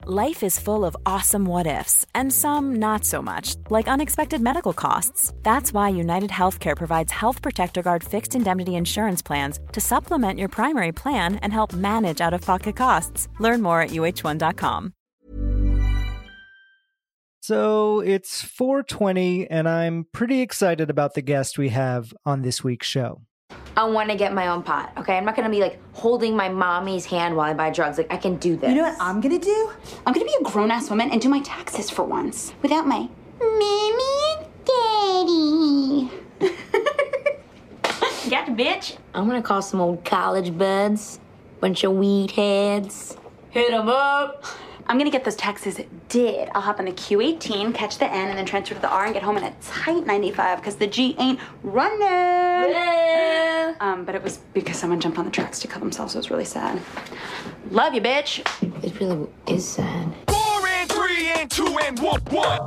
Life is full of awesome what-ifs, and some not so much, like unexpected medical costs. That's why United Healthcare provides Health Protector Guard fixed indemnity insurance plans to supplement your primary plan and help manage out-of-pocket costs. Learn more at uh1.com. So it's 4:20, and I'm pretty excited about the guest we have on this week's show. I want to get my own pot, okay? I'm not going to be, like, holding my mommy's hand while I buy drugs. Like, I can do this. You know what I'm going to do? I'm going to be a grown-ass woman and do my taxes for once without my mommy and daddy. Gotcha, bitch. I'm going to call some old college buds, bunch of weed heads. Hit them up. I'm going to get those taxes did. I'll hop on the Q18, catch the N, and then transfer to the R and get home in a tight 95 because the G ain't running. Yeah. But it was because someone jumped on the tracks to kill themselves. It was really sad. Love you, bitch. It really is sad. 4 and 3 and 2 and 1.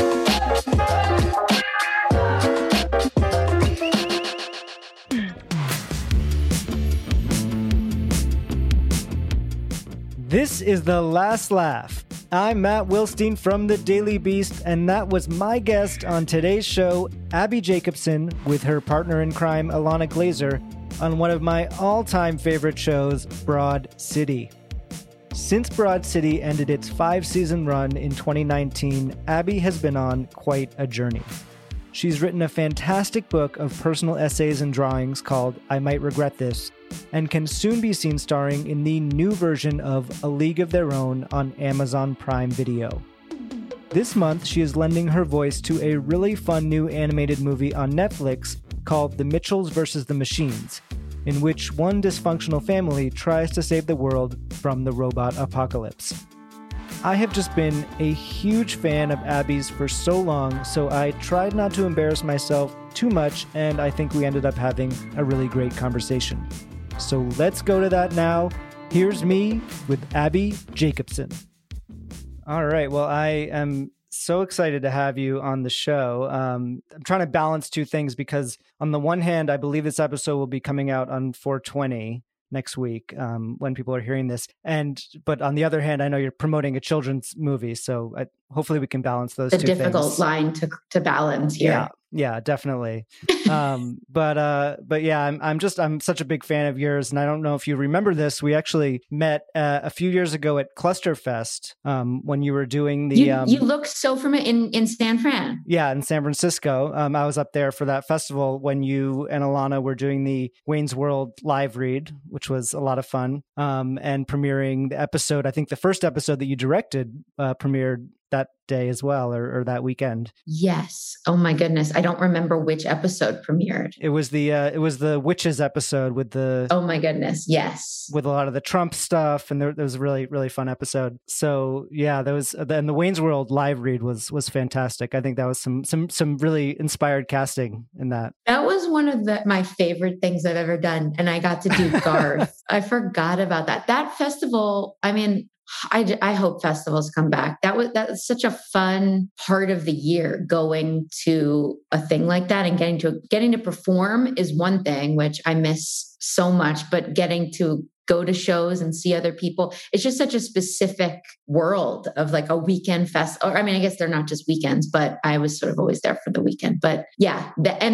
This is The Last Laugh. I'm Matt Wilstein from The Daily Beast, and that was my guest on today's show, Abbi Jacobson, with her partner in crime, Ilana Glazer, on one of my all-time favorite shows, Broad City. Since Broad City ended its 5-season run in 2019, Abbi has been on quite a journey. She's written a fantastic book of personal essays and drawings called I Might Regret This, and can soon be seen starring in the new version of A League of Their Own on Amazon Prime Video. This month, she is lending her voice to a really fun new animated movie on Netflix called The Mitchells vs. the Machines, in which one dysfunctional family tries to save the world from the robot apocalypse. I have just been a huge fan of Abbi's for so long, so I tried not to embarrass myself too much, and I think we ended up having a really great conversation. So let's go to that now. Here's me with Abbi Jacobson. All right. Well, I am so excited to have you on the show. I'm trying to balance two things because on the one hand, I believe this episode will be coming out on 4/20 next week when people are hearing this. But on the other hand, I know you're promoting a children's movie. So hopefully we can balance those two things. A difficult line to balance here. Yeah, definitely. But yeah, I'm such a big fan of yours, and I don't know if you remember this. We actually met a few years ago at Clusterfest when you were doing the. You looked so familiar in San Fran. Yeah, in San Francisco. I was up there for that festival when you and Ilana were doing the Wayne's World live read, which was a lot of fun, and premiering the episode. I think the first episode that you directed premiered that day as well, or that weekend. Yes. Oh my goodness. I don't remember which episode premiered. It was the Witches episode with the. Oh my goodness. Yes. With a lot of the Trump stuff, and there was a really, really fun episode. So yeah, and the Wayne's World live read was fantastic. I think that was some really inspired casting in that. That was one of my favorite things I've ever done. And I got to do Garth. I forgot about that. That festival, I mean, I hope festivals come back. That was such a fun part of the year, going to a thing like that and getting to perform is one thing, which I miss so much, but getting to go to shows and see other people, it's just such a specific world of like a weekend fest. Or I mean, I guess they're not just weekends, but I was sort of always there for the weekend. But yeah,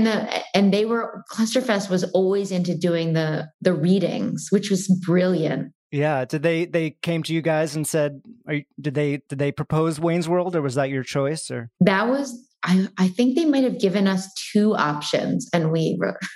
Clusterfest was always into doing the readings, which was brilliant. Yeah. Did they came to you guys and said, did they propose Wayne's World, or was that your choice? Or that was, I think they might have given us two options, and we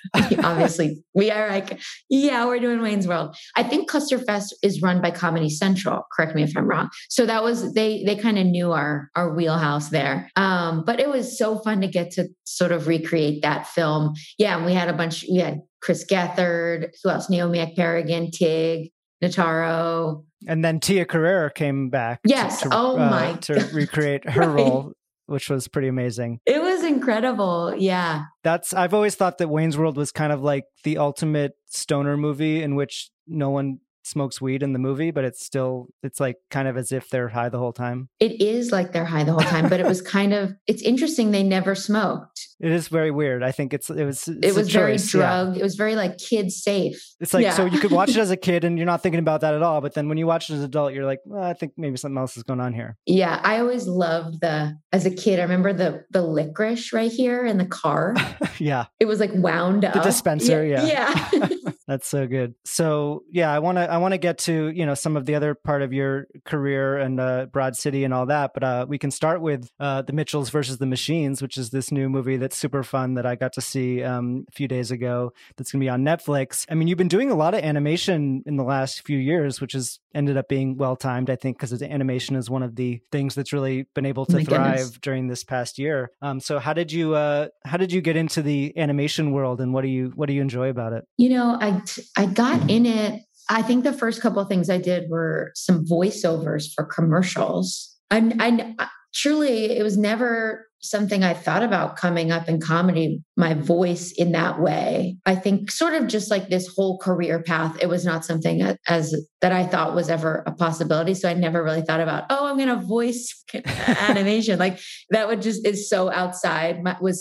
are like, yeah, we're doing Wayne's World. I think Clusterfest is run by Comedy Central. Correct me if I'm wrong. So that was, they kind of knew our wheelhouse there. But it was so fun to get to sort of recreate that film. Yeah. And we had Chris Gethard, who else? Naomi Ekperigin, Tig, Notaro. And then Tia Carrere came back. Yes. to recreate her role, which was pretty amazing. It was incredible. Yeah. I've always thought that Wayne's World was kind of like the ultimate stoner movie in which no one smokes weed in the movie, but it's like kind of as if they're high the whole time. It is like they're high the whole time, but it was it's interesting. They never smoked. It is very weird. I think it was very drugged. Yeah. It was very like kid safe. It's like, so you could watch it as a kid and you're not thinking about that at all. But then when you watch it as an adult, you're like, well, I think maybe something else is going on here. Yeah. I always loved as a kid, I remember the licorice right here in the car. Yeah. It was like wound up. The dispenser. Yeah. Yeah. That's so good. So yeah, I want to get to, some of the other part of your career and Broad City and all that, but we can start with The Mitchells versus the Machines, which is this new movie that's super fun that I got to see a few days ago. That's going to be on Netflix. I mean, you've been doing a lot of animation in the last few years, which has ended up being well timed, I think, because animation is one of the things that's really been able to thrive during this past year. So how did you get into the animation world, and what do you enjoy about it? I got in it. I think the first couple of things I did were some voiceovers for commercials. And truly, it was never something I thought about coming up in comedy, my voice in that way. I think sort of just like this whole career path, it was not something that I thought was ever a possibility. So I never really thought about, I'm going to voice animation. Like that is so outside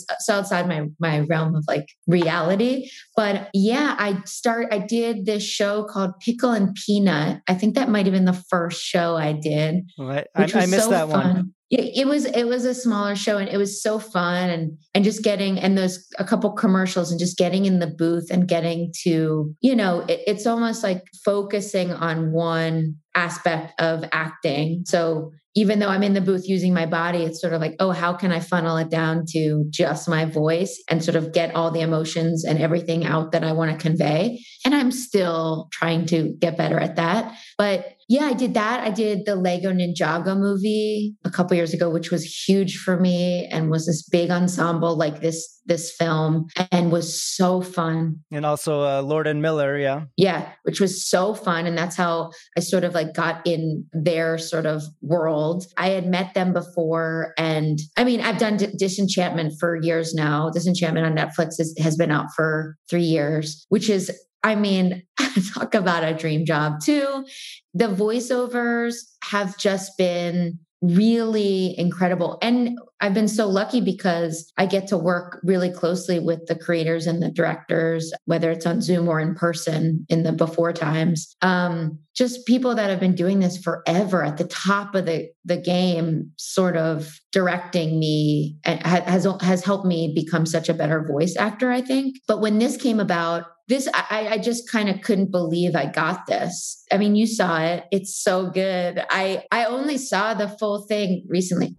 my realm of like reality. But yeah, I did this show called Pickle and Peanut. I think that might've been the first show I did. Well, I missed that one. It was a smaller show and it was so fun and just getting, and those a couple commercials and just getting in the booth and getting to, it's almost like focusing on one aspect of acting. So even though I'm in the booth using my body, it's sort of like, how can I funnel it down to just my voice and sort of get all the emotions and everything out that I want to convey? And I'm still trying to get better at that. But yeah, I did that. I did the Lego Ninjago movie a couple years ago, which was huge for me and was this big ensemble like this film and was so fun. And also Lord and Miller, yeah. Yeah, which was so fun. And that's how I sort of like got in their sort of world. I had met them before. And I mean, I've done Disenchantment for years now. Disenchantment on Netflix has been out for 3 years, which is, I mean, talk about a dream job too. The voiceovers have just been really incredible. And I've been so lucky because I get to work really closely with the creators and the directors, whether it's on Zoom or in person in the before times. Just people that have been doing this forever at the top of the game, sort of directing me has helped me become such a better voice actor, I think. But when this came about, I just kind of couldn't believe I got this. I mean, you saw it. It's so good. I only saw the full thing recently.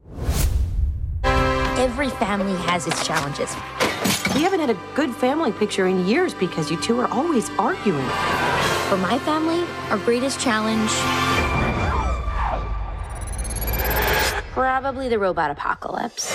Every family has its challenges. We haven't had a good family picture in years because you two are always arguing. For my family, our greatest challenge, probably the robot apocalypse.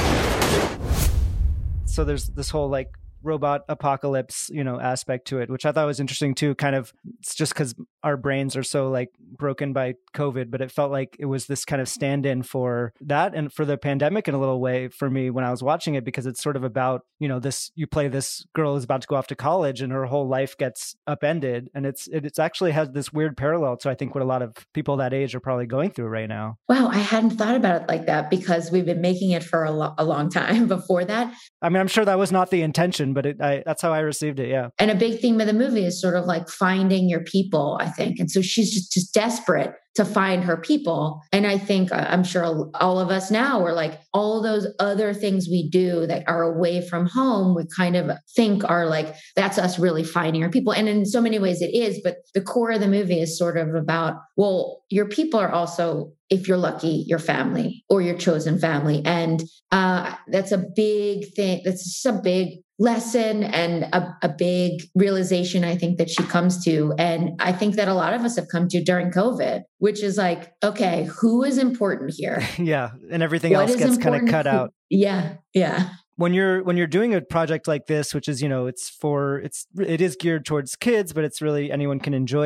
So there's this whole like robot apocalypse, aspect to it, which I thought was interesting too. Kind of, it's just because our brains are so like broken by COVID, but it felt like it was this kind of stand-in for that and for the pandemic in a little way for me when I was watching it, because it's sort of about, you play this girl who's about to go off to college and her whole life gets upended. And it's actually has this weird parallel to, I think, what a lot of people that age are probably going through right now. Wow. I hadn't thought about it like that because we've been making it for a long time before that. I mean, I'm sure that was not the intention, but that's how I received it. Yeah. And a big theme of the movie is sort of like finding your people, I think. And so she's just desperate to find her people. And I think, I'm sure all of us now are like, all those other things we do that are away from home, we kind of think are like, that's us really finding our people. And in so many ways it is, but the core of the movie is sort of about, well, your people are also, if you're lucky, your family or your chosen family. And that's a big thing. That's just a big lesson and a big realization, I think, that she comes to. And I think that a lot of us have come to during COVID, which is like, okay, who is important here? Yeah. And everything else gets kind of cut out. Yeah. Yeah. When you're doing a project like this, which is, it is geared towards kids, but it's really anyone can enjoy it.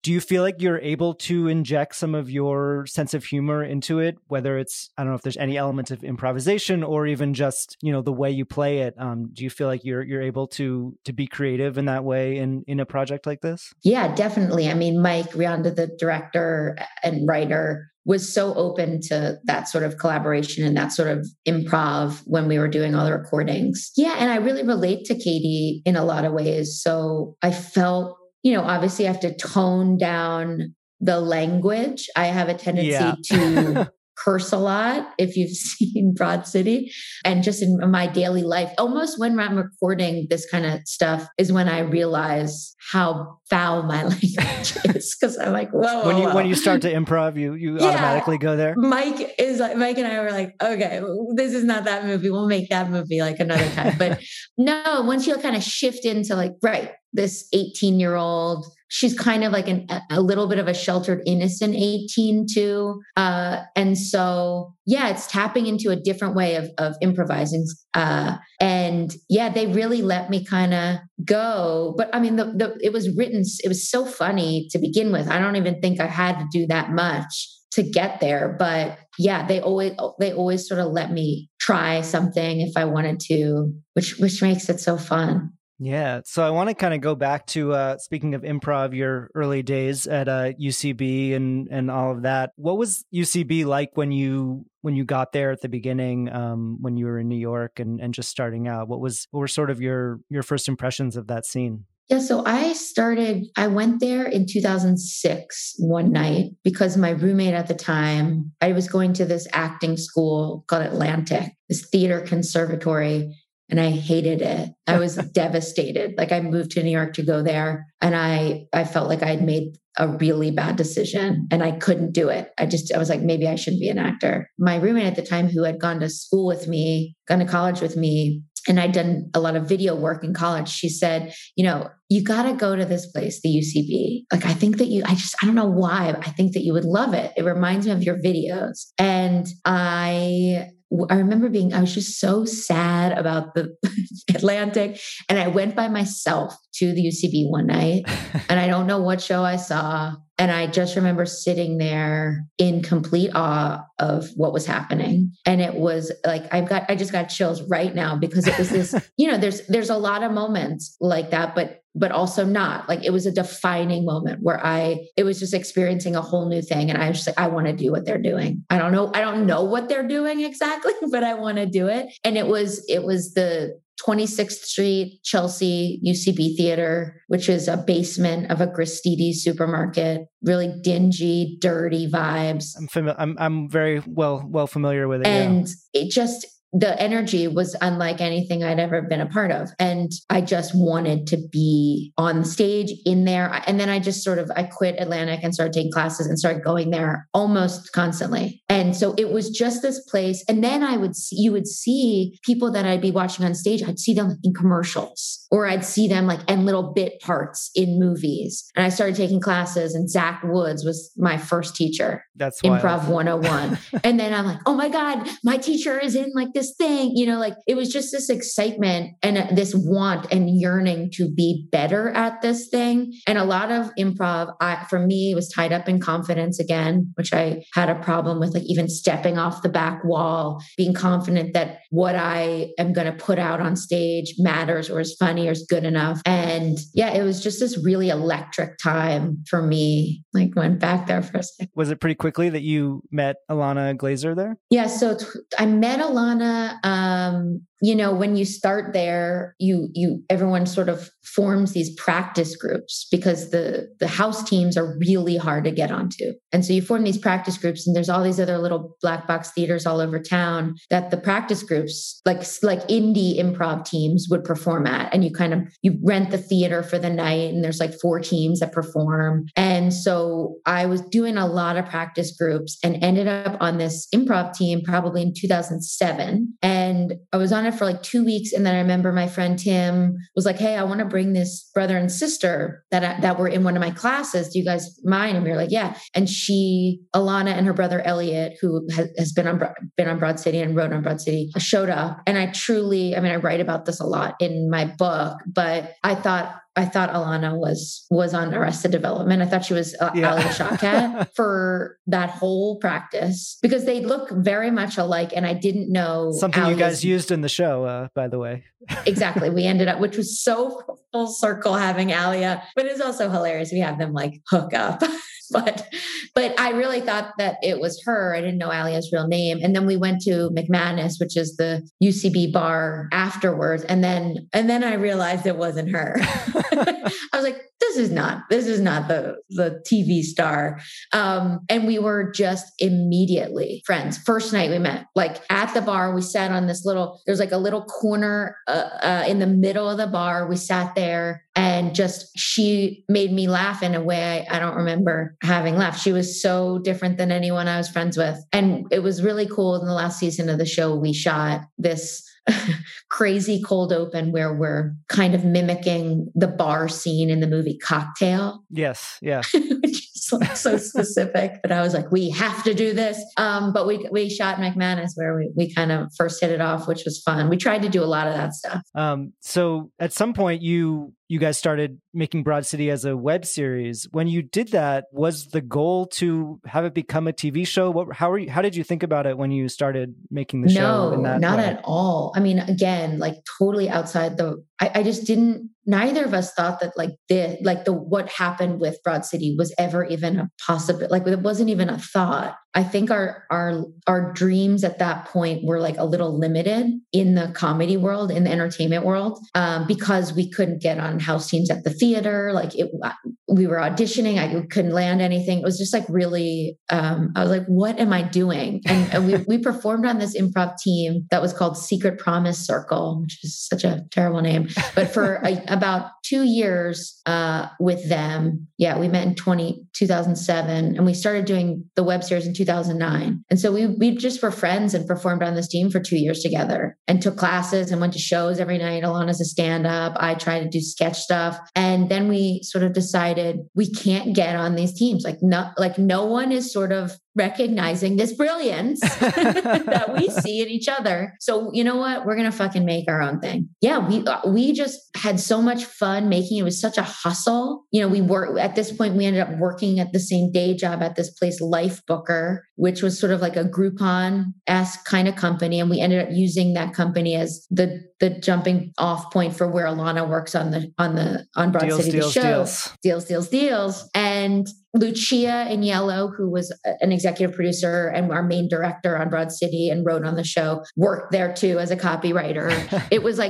Do you feel like you're able to inject some of your sense of humor into it, whether it's, I don't know if there's any elements of improvisation or even just, the way you play it? Do you feel like you're able to be creative in that way in a project like this? Yeah, definitely. I mean, Mike Rianda, the director and writer, was so open to that sort of collaboration and that sort of improv when we were doing all the recordings. Yeah. And I really relate to Katie in a lot of ways. So I felt, obviously I have to tone down the language. I have a tendency to curse a lot, if you've seen Broad City, and just in my daily life, almost when I'm recording this kind of stuff is when I realize how foul my language is. Cause I'm like, whoa. When you start to improv, you automatically go there. Mike and I were like, okay, this is not that movie. We'll make that movie like another time. But no, once you kind of shift into like, right, this 18-year-old, she's kind of like a little bit of a sheltered, innocent 18 too. And so, it's tapping into a different way of improvising. And they really let me kind of go. But I mean, it was so funny to begin with. I don't even think I had to do that much to get there. But they always sort of let me try something if I wanted to, which makes it so fun. Yeah. So I want to kind of go back to, speaking of improv, your early days at UCB and all of that. What was UCB like when you got there at the beginning, when you were in New York and just starting out? What were sort of your first impressions of that scene? Yeah, so I went there in 2006 one night because my roommate at the time, I was going to this acting school called Atlantic, this theater conservatory. And I hated it. I was devastated. Like I moved to New York to go there and I felt like I'd made a really bad decision and I couldn't do it. I was like, maybe I shouldn't be an actor. My roommate at the time, who had gone to college with me, and I'd done a lot of video work in college, she said, you got to go to this place, the UCB. Like, I think that I don't know why, I think that you would love it. It reminds me of your videos. And I remember I was just so sad about the Atlantic. And I went by myself to the UCB one night and I don't know what show I saw. And I just remember sitting there in complete awe of what was happening. And it was like, I just got chills right now because it was this, there's a lot of moments like that, but also not. Like it was a defining moment where it was just experiencing a whole new thing. And I was just like, I want to do what they're doing. I don't know what they're doing exactly, but I want to do it. And it was the 26th Street, Chelsea, UCB Theater, which is a basement of a Gristedes supermarket, really dingy, dirty vibes. I'm very well familiar with it. And it just, the energy was unlike anything I'd ever been a part of. And I just wanted to be on stage in there. And then I quit Atlantic and started taking classes and started going there almost constantly. And so it was just this place. And then you would see people that I'd be watching on stage. I'd see them in commercials or I'd see them like in little bit parts in movies. And I started taking classes and Zach Woods was my first teacher. That's Improv 101. And then I'm like, oh my God, my teacher is in like this thing, like it was just this excitement and this want and yearning to be better at this thing. And a lot of improv, for me, was tied up in confidence again, which I had a problem with, like even stepping off the back wall, being confident that what I am going to put out on stage matters or is funny or is good enough. And it was just this really electric time for me. Like went back there for a second. Was it pretty quickly that you met Ilana Glazer there? Yeah. So I met Ilana. When you start there, everyone sort of forms these practice groups because the house teams are really hard to get onto. And so you form these practice groups and there's all these other little black box theaters all over town that the practice groups, like indie improv teams would perform at. And you rent the theater for the night and there's like 4 teams that perform. And so I was doing a lot of practice groups and ended up on this improv team probably in 2007. And I was on it for like 2 weeks. And then I remember my friend Tim was like, hey, I want to bring this brother and sister that were in one of my classes. Do you guys mind? And we were like, yeah. And Alana and her brother Elliot, who has been on Broad City and wrote on Broad City, showed up. And I write about this a lot in my book, but I thought Alana was on Arrested Development. I thought she was Alia Shawkat for that whole practice because they look very much alike. And I didn't know something you guys used in the show, by the way. Exactly. We ended up, which was so full circle having Alia, but it's also hilarious. We have them like hook up. But I really thought that it was her. I didn't know Alia's real name. And then we went to McManus, which is the UCB bar afterwards. And then I realized it wasn't her. I was like, this is not the TV star. And we were just immediately friends. First night we met, like at the bar, we sat on there's like a little corner in the middle of the bar. We sat there and she made me laugh in a way I don't remember having laughed. She was so different than anyone I was friends with. And it was really cool. In the last season of the show, we shot this crazy cold open where we're kind of mimicking the bar scene in the movie Cocktail. Yes. Yeah. Which is like so specific, but I was like, we have to do this. But we shot McManus where we kind of first hit it off, which was fun. We tried to do a lot of that stuff. So at some point you guys started making Broad City as a web series. When you did that, was the goal to have it become a TV show? How did you think about it when you started making the show in that not way? at all. I mean, again, like totally outside I just didn't, neither of us thought that what happened with Broad City was ever even a possibility. Like it wasn't even a thought. I think our dreams at that point were like a little limited in the comedy world, in the entertainment world, because we couldn't get on house teams at the theater. We were auditioning. I couldn't land anything. It was just like really, I was like, what am I doing? And we performed on this improv team that was called Secret Promise Circle, which is such a terrible name. But for about 2 years with them, we met in 2007, and we started doing the web series in 2009. And so we just were friends and performed on this team for 2 years together and took classes and went to shows every night. Alana's a stand-up. I tried to do sketch stuff. And then we sort of decided we can't get on these teams. No one is sort of recognizing this brilliance that we see in each other. So you know what? We're going to fucking make our own thing. Yeah. We just had so much fun making it. It was such a hustle. At this point, we ended up working at the same day job at this place, Life Booker, which was sort of like a Groupon-esque kind of company. And we ended up using that company as the jumping off point for where Alana works on Broad City, the show. Deals. And Lucia in Yellow, who was an executive producer and our main director on Broad City and wrote on the show, worked there too as a copywriter. It was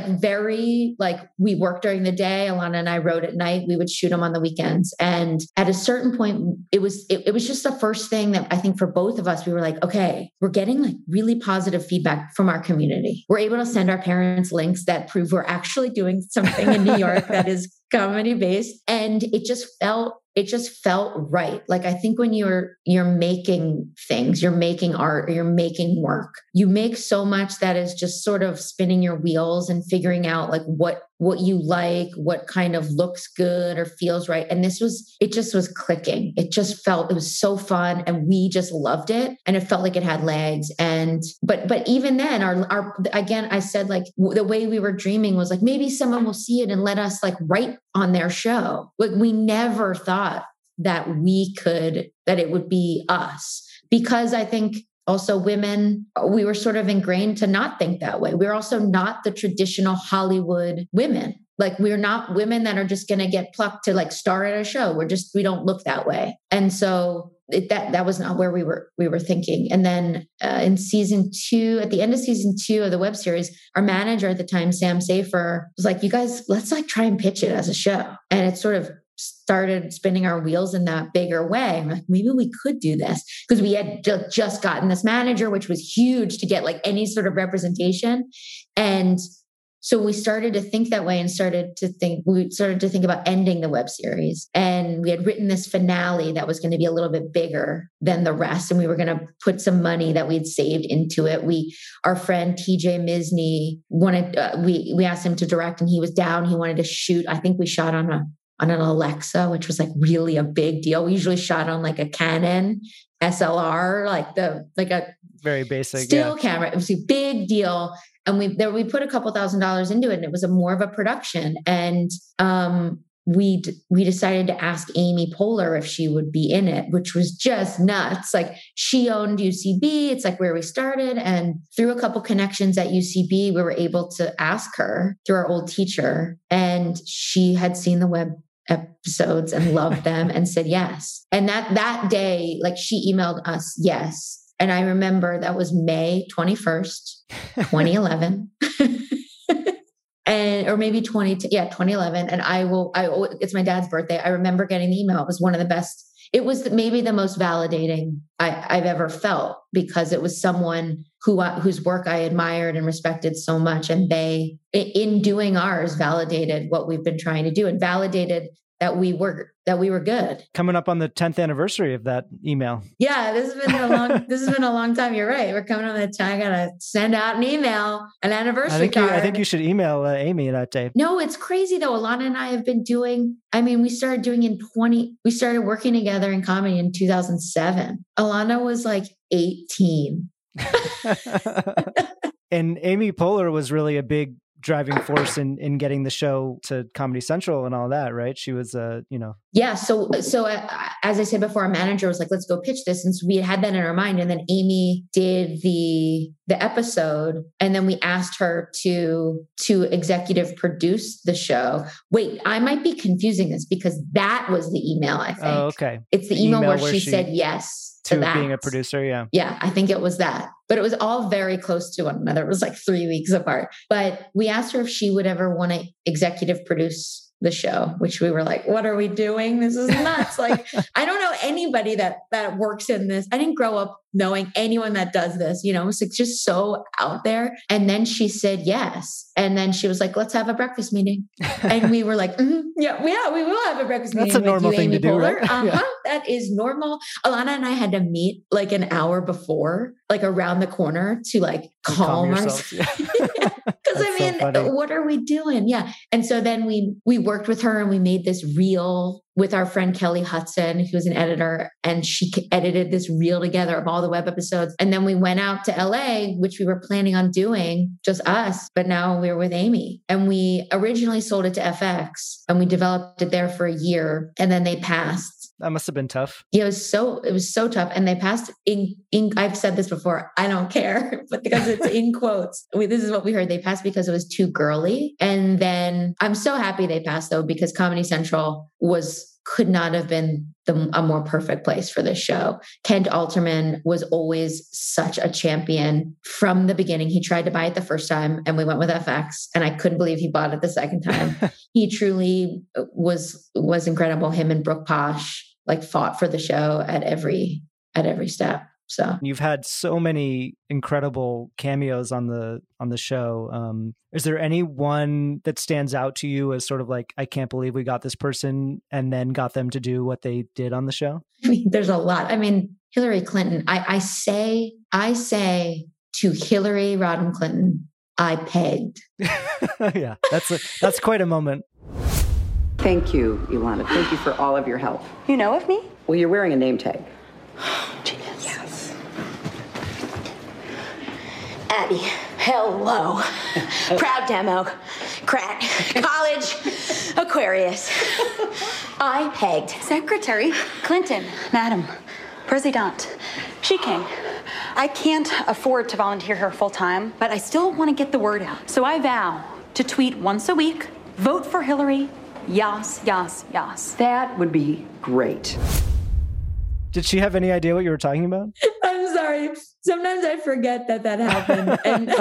we worked during the day. Alana and I wrote at night. We would shoot them on the weekends. And at a certain point, it was just the first thing that I think for both of us, we were like, okay, we're getting like really positive feedback from our community. We're able to send our parents links that prove we're actually doing something in New York that is comedy based. And it just felt right. Like, I think when you're making things, you're making art, or you're making work, you make so much that is just sort of spinning your wheels and figuring out like what you like, what kind of looks good or feels right. And it just was clicking. It was so fun. And we just loved it. And it felt like it had legs. But even then again, I said like the way we were dreaming was like, maybe someone will see it and let us like write on their show. Like we never thought that it would be us, because I think also women, we were sort of ingrained to not think that way. We're also not the traditional Hollywood women. Like we're not women that are just going to get plucked to like star at a show. We don't look that way. And so that was not where we were thinking. And then in season 2, at the end of season 2 of the web series, our manager at the time, Sam Safer, was like, you guys, let's like try and pitch it as a show. And it sort of started spinning our wheels in that bigger way. I'm like, maybe we could do this, because we had just gotten this manager, which was huge to get like any sort of representation. And So we started to think that way and started to think about ending the web series. And we had written this finale that was going to be a little bit bigger than the rest. And we were going to put some money that we'd saved into it. Our friend TJ Misney wanted, we asked him to direct and he was down. He wanted to shoot. I think we shot on an Alexa, which was like really a big deal. We usually shot on like a Canon SLR, like a very basic still camera. It was a big deal. And we put a couple $1,000s into it and it was more of a production. And we decided to ask Amy Poehler if she would be in it, which was just nuts. Like she owned UCB. It's like where we started. And through a couple connections at UCB, we were able to ask her through our old teacher. And she had seen the web episodes and loved them and said yes. And that day, like she emailed us yes. And I remember that was May 21st, 2011. Or maybe 2011. And it's my dad's birthday. I remember getting the email. It was one of the best. It was maybe the most validating I've ever felt because it was someone whose work I admired and respected so much. And they, in doing ours, validated what we've been trying to do and validated that we were good. Coming up on the 10th anniversary of that email. Yeah, this has been a long time. You're right. We're coming on the time. I gotta send out an email, an anniversary card. I think you should email Amy that day. No, it's crazy though. Alana and I have been doing. I mean, we started working together in comedy in 2007. Alana was like 18. And Amy Poehler was really a big driving force in getting the show to Comedy Central and all that, right? She was, Yeah. So as I said before, our manager was like, let's go pitch this. And so we had that in our mind. And then Amy did the episode. And then we asked her to executive produce the show. Wait, I might be confusing this because that was the email, I think. Oh, okay. It's the email where she said yes to that. Being a producer, yeah. Yeah, I think it was that. But it was all very close to one another. It was like 3 weeks apart. But we asked her if she would ever want to executive produce the show, which we were like, what are we doing? This is nuts. Like, I don't know anybody that works in this. I didn't grow up knowing anyone that does this, it's like just so out there. And then she said yes. And then she was like, let's have a breakfast meeting. And we were like, yeah, we will have a breakfast meeting. That's a normal thing to do, right? Yeah. That is normal. Alana and I had to meet like an hour before, like around the corner to like calm ourselves. Because I mean, what are we doing? Yeah. And so then we worked with her and we made this reel with our friend Kelly Hudson, who was an editor, and she edited this reel together of all the web episodes. And then we went out to LA, which we were planning on doing, just us, but now we're with Amy. And we originally sold it to FX and we developed it there for a year and then they passed. That must have been tough. Yeah, it was so tough. And they passed in I've said this before, I don't care, but because it's in quotes. This is what we heard. They passed because it was too girly. And then I'm so happy they passed though, because Comedy Central could not have been a more perfect place for this show. Kent Alterman was always such a champion from the beginning. He tried to buy it the first time and we went with FX and I couldn't believe he bought it the second time. He truly was incredible. Him and Brooke Posh like fought for the show at every step. So you've had so many incredible cameos on the show. Is there any one that stands out to you as sort of like, I can't believe we got this person and then got them to do what they did on the show? I mean, there's a lot. I mean, Hillary Clinton, I say to Hillary Rodham Clinton, I pegged. Yeah, that's quite a moment. Thank you, Ilana. Thank you for all of your help. You know of me? Well, you're wearing a name tag. Genius. Yes. Abby, hello. Proud demo, crat, college, Aquarius. I pegged. Secretary Clinton, Madam President, she king. I can't afford to volunteer here full time, but I still want to get the word out. So I vow to tweet once a week, vote for Hillary, yas, yas, yas. That would be great. Did she have any idea what you were talking about? I'm sorry. Sometimes I forget that happened. And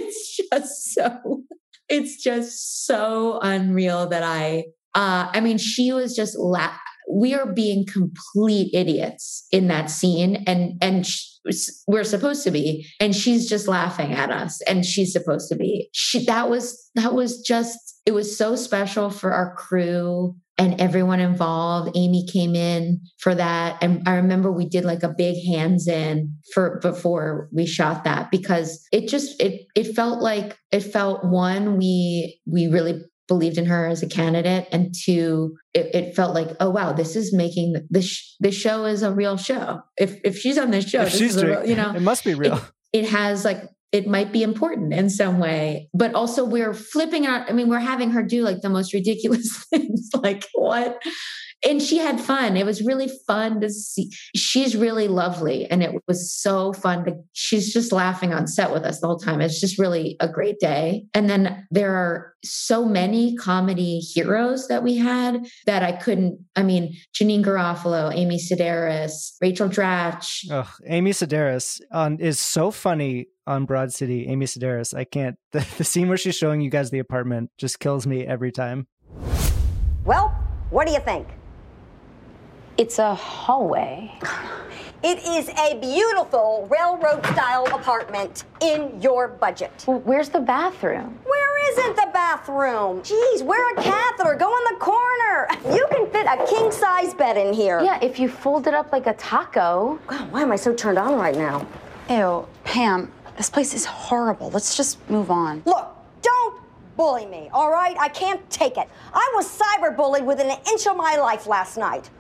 it's just so unreal that she was just we are being complete idiots in that scene. And we're supposed to be. And she's just laughing at us, and she's supposed to be. That was just, it was so special for our crew and everyone involved. Amy came in for that. And I remember we did like a big hands in before we shot that, because it felt one, we really believed in her as a candidate. And two, it felt like, oh, wow, this is making this show is a real show. If she's on this show, it must be real. It has like, it might be important in some way, but also we're flipping out. I mean, we're having her do like the most ridiculous things, like what? And she had fun. It was really fun to see. She's really lovely. And it was so fun she's just laughing on set with us the whole time. It's just really a great day. And then there are so many comedy heroes that we had that Janine Garofalo, Amy Sedaris, Rachel Dratch. Oh, Amy Sedaris is so funny on Broad City. Amy Sedaris. I can't, the scene where she's showing you guys the apartment just kills me every time. Well, what do you think? It's a hallway. It is a beautiful railroad-style apartment in your budget. Well, where's the bathroom? Where isn't the bathroom? Geez, wear a catheter, go in the corner. You can fit a king-size bed in here. Yeah, if you fold it up like a taco. God, why am I so turned on right now? Ew, Pam, this place is horrible. Let's just move on. Look, don't bully me, all right? I can't take it. I was cyberbullied within an inch of my life last night.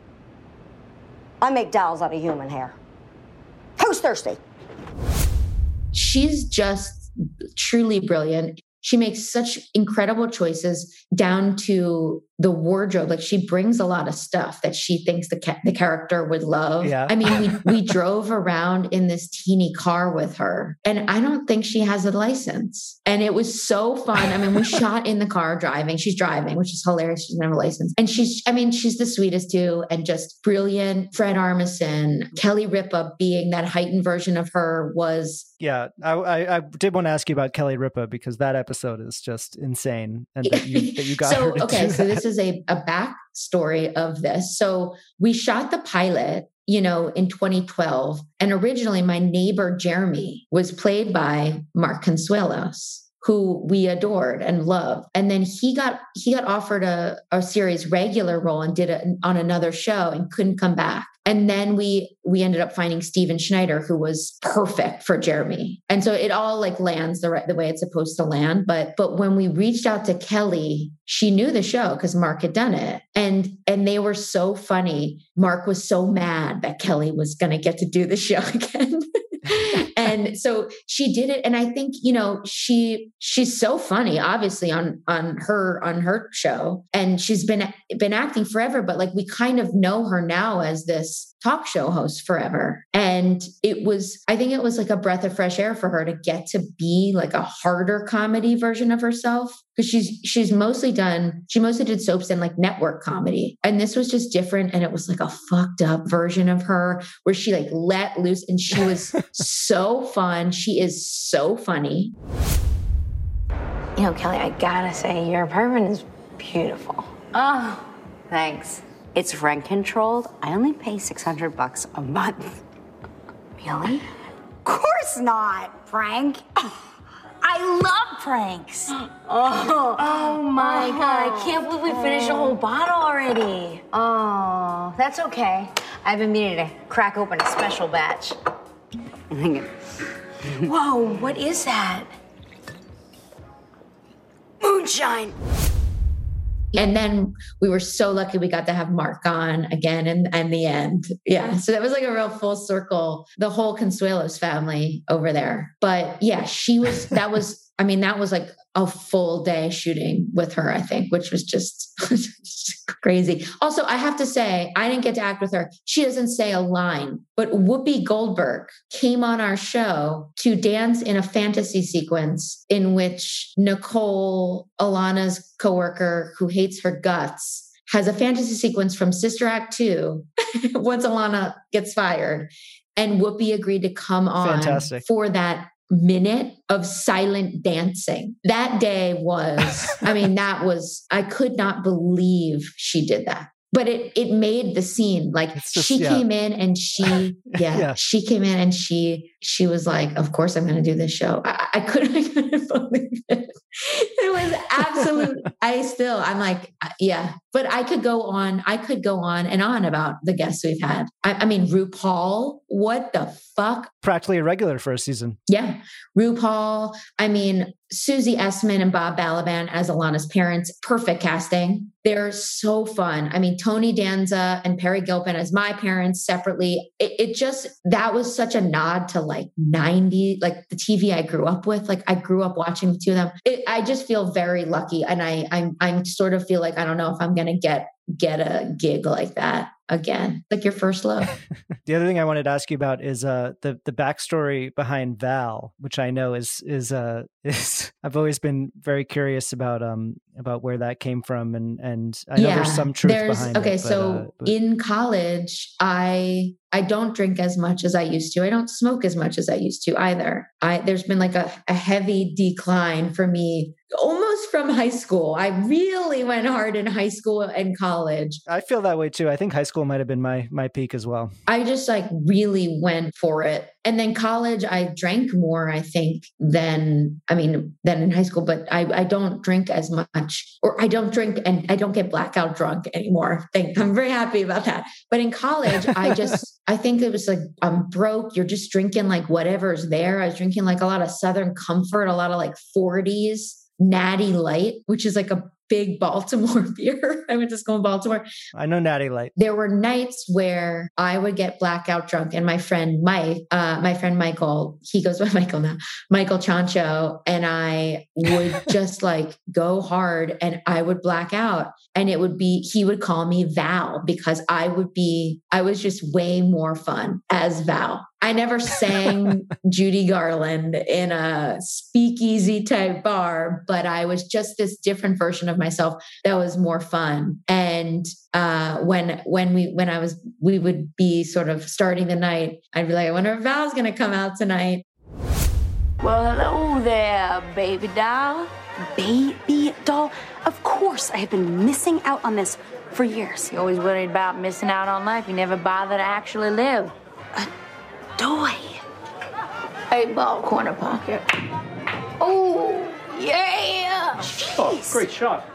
I make dolls out of human hair. Who's thirsty? She's just truly brilliant. She makes such incredible choices down to the wardrobe. Like, she brings a lot of stuff that she thinks the character would love. Yeah. I mean, we drove around in this teeny car with her, and I don't think she has a license. And it was so fun. I mean, we shot in the car driving. She's driving, which is hilarious. She doesn't have a license. And she's the sweetest too, and just brilliant. Fred Armisen, Kelly Ripa being that heightened version of her was... Yeah, I did want to ask you about Kelly Ripa, because that episode is just insane, and that you got her to do that. So this is a backstory of this. So we shot the pilot, in 2012, and originally my neighbor Jeremy was played by Mark Consuelos, who we adored and loved. And then he got offered a series regular role and did it on another show and couldn't come back. And then we ended up finding Steven Schneider, who was perfect for Jeremy. And so it all like lands the way it's supposed to land. But when we reached out to Kelly, she knew the show because Mark had done it. And they were so funny. Mark was so mad that Kelly was going to get to do the show again. And so she did it. And I think, she's so funny, obviously on her show, and she's been acting forever, but like, we kind of know her now as this talk show host forever. And I think it was like a breath of fresh air for her to get to be like a harder comedy version of herself. Because she mostly did soaps and like network comedy. And this was just different. And it was like a fucked up version of her where she like let loose, and she was so fun. She is so funny. Kelly, I gotta say, your apartment is beautiful. Oh, thanks. It's rent controlled. I only pay $600 a month. Really? Of course not, Frank. I love pranks. Oh my God. I can't believe we finished a whole bottle already. Oh, that's okay. I've been meaning to crack open a special batch. Whoa, what is that? Moonshine. And then we were so lucky we got to have Mark on again and the end. Yeah. So that was like a real full circle, the whole Consuelos family over there. But yeah, that was like a full day shooting with her, I think, which was just crazy. Also, I have to say, I didn't get to act with her. She doesn't say a line, but Whoopi Goldberg came on our show to dance in a fantasy sequence in which Nicole, Alana's coworker who hates her guts, has a fantasy sequence from Sister Act 2 once Alana gets fired. And Whoopi agreed to come on for that minute of silent dancing. That day was, I could not believe she did that. but it made the scene. Like she came in and she was like, of course I'm going to do this show. I couldn't believe it. It was absolute. I'm like, yeah, but I could go on and on about the guests we've had. I mean, RuPaul, what the fuck? Practically a regular for a season. Yeah. RuPaul. I mean, Susie Essman and Bob Balaban as Alana's parents. Perfect casting. They're so fun. I mean, Tony Danza and Perry Gilpin as my parents separately. That was such a nod to like 90, like the TV I grew up with. Like I grew up watching the two of them. I just feel very lucky. And I sort of feel like, I don't know if I'm going to get a gig like that again, like your first love. The other thing I wanted to ask you about is the backstory behind Val, which I know is I've always been very curious about where that came from, and I know there's some truth behind it. Okay, so in college, I don't drink as much as I used to. I don't smoke as much as I used to either. There's been like a heavy decline for me, almost from high school. I really went hard in high school and college. I feel that way too. I think high school might have been my peak as well. I just like really went for it. And then college, I drank more, I think, than in high school, but I don't drink as much, or I don't drink and I don't get blackout drunk anymore. I'm very happy about that. But in college, I think it was like, I'm broke. You're just drinking like whatever's there. I was drinking like a lot of Southern Comfort, a lot of like 40s Natty Light, which is like a big Baltimore beer. I went to school in Baltimore. I know Natty Light. There were nights where I would get blackout drunk, and my friend Michael, he goes by Michael now, Michael Chancho, and I would just like go hard, and I would black out, and he would call me Val because I was just way more fun as Val. I never sang Judy Garland in a speakeasy type bar, but I was just this different version of myself that was more fun. And we would be sort of starting the night, I'd be like, I wonder if Val's going to come out tonight. Well, hello there, baby doll. Baby doll? Of course, I have been missing out on this for years. You always worried about missing out on life. You never bother to actually live. Toy. 8-ball corner pocket. Oh, yeah. Jeez. Oh, great shot.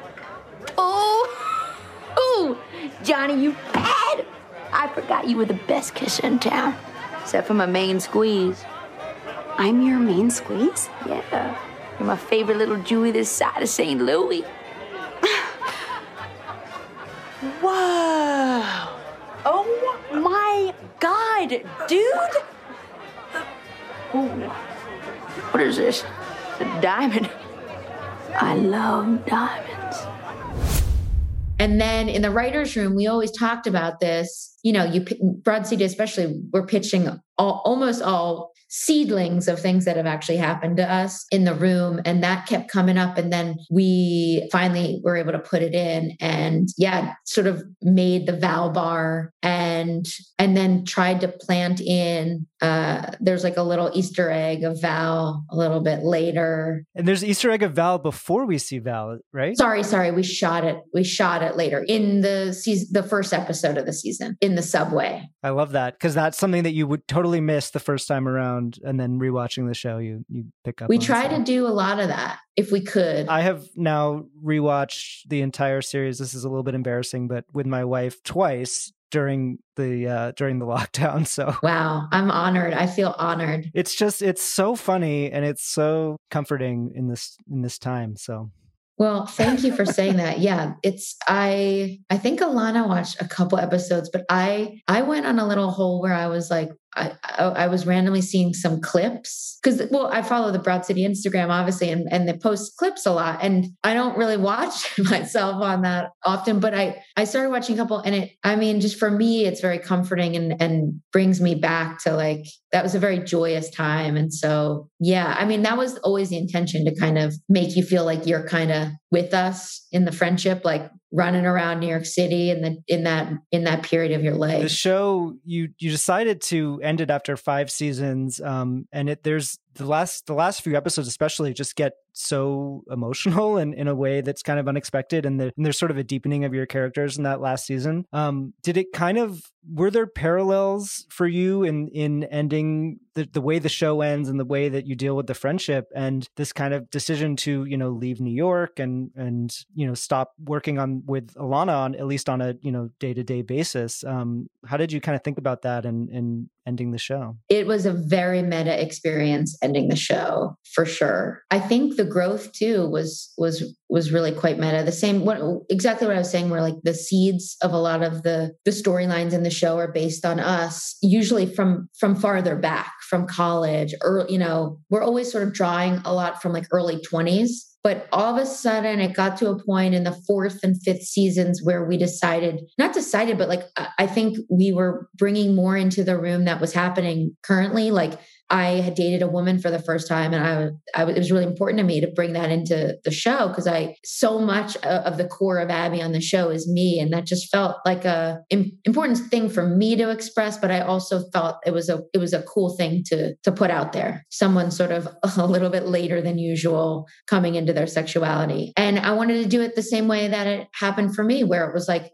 Oh, Johnny, you bad. I forgot you were the best kisser in town. Except for my main squeeze. I'm your main squeeze? Yeah. You're my favorite little Jewy this side of St. Louis. Whoa. Oh my God, dude. Ooh. What is this? A diamond. I love diamonds. And then in the writer's room, we always talked about this. You know, Broad City especially, we're pitching almost all seedlings of things that have actually happened to us in the room. And that kept coming up. And then we finally were able to put it in and sort of made the Val bar and then tried to plant in, there's like a little Easter egg of Val a little bit later. And there's an Easter egg of Val before we see Val, right? Sorry. We shot it later in the first episode of the season in the subway. I love that because that's something that you would totally miss the first time around. And then rewatching the show, you pick up. We try to do a lot of that if we could. I have now rewatched the entire series. This is a little bit embarrassing, but with my wife twice during the lockdown. So wow, I'm honored. I feel honored. It's so funny and it's so comforting in this time. So. Well, thank you for saying that. Yeah, I think Alana watched a couple episodes, but I went on a little hole where I was like, I was randomly seeing some clips because, I follow the Broad City Instagram, obviously, and they post clips a lot. And I don't really watch myself on that often, but I started watching a couple and just for me, it's very comforting and brings me back to like, that was a very joyous time. And so, that was always the intention to kind of make you feel like you're kind of with us in the friendship, like running around New York City and in that period of your life. The show, you decided to end it after 5 seasons, and there's the last few episodes especially just get so emotional and in a way that's kind of unexpected, and there's sort of a deepening of your characters in that last season. Were there parallels for you in ending the way the show ends and the way that you deal with the friendship and this kind of decision to, leave New York and stop working with Ilana on at least on a, day-to-day basis? How did you kind of think about that and ending the show? It was a very meta experience ending the show, for sure. I think the growth too was really quite meta. Exactly what I was saying, where like the seeds of a lot of the storylines in the show are based on us, usually from farther back, from college, or, we're always sort of drawing a lot from like early 20s. But all of a sudden it got to a point in the 4th and 5th seasons where we but like, I think we were bringing more into the room that was happening currently. Like I had dated a woman for the first time, and it was really important to me to bring that into the show because so much of the core of Abby on the show is me. And that just felt like a important thing for me to express. But I also felt it was a cool thing to put out there. Someone sort of a little bit later than usual coming into their sexuality. And I wanted to do it the same way that it happened for me, where it was like,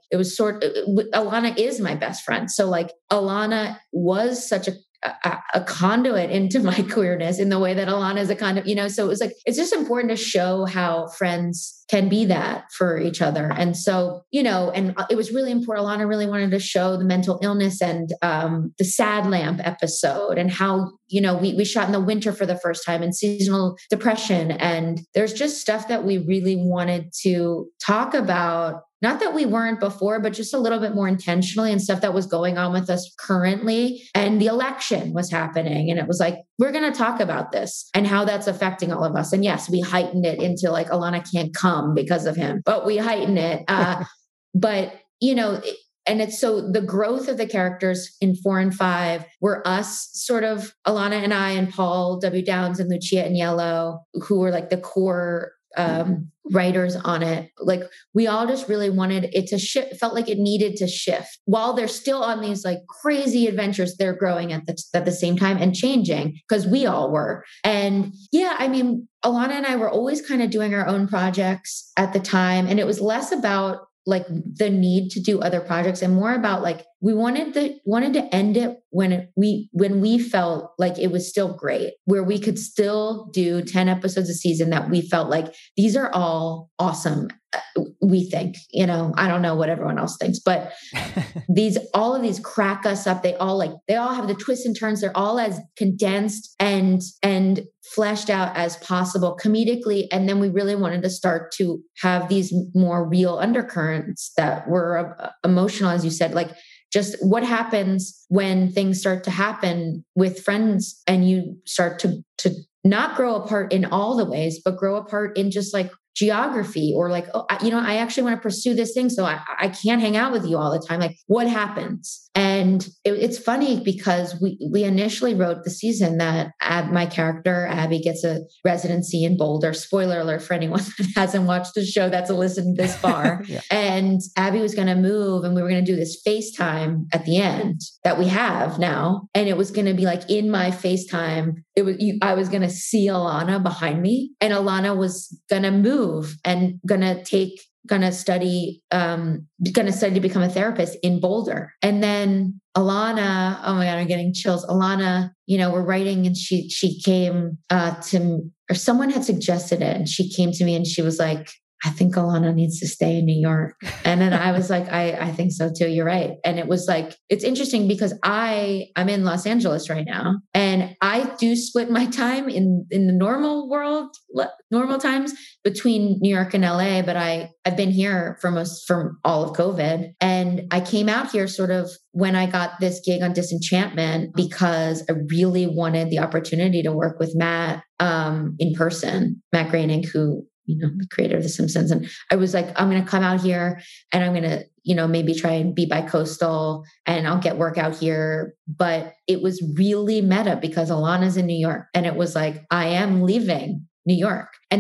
Ilana is my best friend. So like Ilana was such a conduit into my queerness in the way that Ilana is a kind of, so it was like, it's just important to show how friends can be that for each other. And so, and it was really important. Ilana really wanted to show the mental illness and the sad lamp episode and how, we shot in the winter for the first time and seasonal depression. And there's just stuff that we really wanted to talk about. Not that we weren't before, but just a little bit more intentionally, and stuff that was going on with us currently. And the election was happening. And it was like, we're going to talk about this and how that's affecting all of us. And yes, we heightened it into like, Ilana can't come because of him, but we heighten it. But, and it's so the growth of the characters in 4 and 5 were us sort of Ilana and I and Paul W. Downs and Lucia Agnello, who were like the core writers on it. Like we all just really wanted it to shift, felt like it needed to shift while they're still on these like crazy adventures. They're growing at the same time and changing, because we all were. And yeah, I mean, Ilana and I were always kind of doing our own projects at the time. And it was less about like the need to do other projects and more about like, we wanted to end it when we felt like it was still great, where we could still do 10 episodes a season that we felt like these are all awesome. We think, I don't know what everyone else thinks, but all of these crack us up. They all have the twists and turns. They're all as condensed and fleshed out as possible comedically. And then we really wanted to start to have these more real undercurrents that were emotional, as you said, like just what happens when things start to happen with friends and you start to not grow apart in all the ways, but grow apart in just like geography, or like, I actually want to pursue this thing. So I can't hang out with you all the time. Like what happens? And it's funny because we initially wrote the season that my character, Abby, gets a residency in Boulder. Spoiler alert for anyone that hasn't watched the show that's listened this far. Yeah. And Abby was going to move and we were going to do this FaceTime at the end that we have now. And it was going to be like in my FaceTime, I was going to see Ilana behind me, and Ilana was going to move and going to study to become a therapist in Boulder. And then Ilana, oh my God, I'm getting chills. Ilana, we're writing and she came or someone had suggested it, and she came to me and she was like, I think Ilana needs to stay in New York. And then I was like, I think so too. You're right. And it was like, it's interesting because I'm in Los Angeles right now, and I do split my time in the normal world, normal times between New York and LA, but I've been here from all of COVID. And I came out here sort of when I got this gig on Disenchantment because I really wanted the opportunity to work with Matt in person, Matt Groening, who the creator of The Simpsons. And I was like, I'm going to come out here and I'm going to, maybe try and be bi-coastal and I'll get work out here. But it was really meta because Ilana's in New York. And it was like, I am leaving New York. And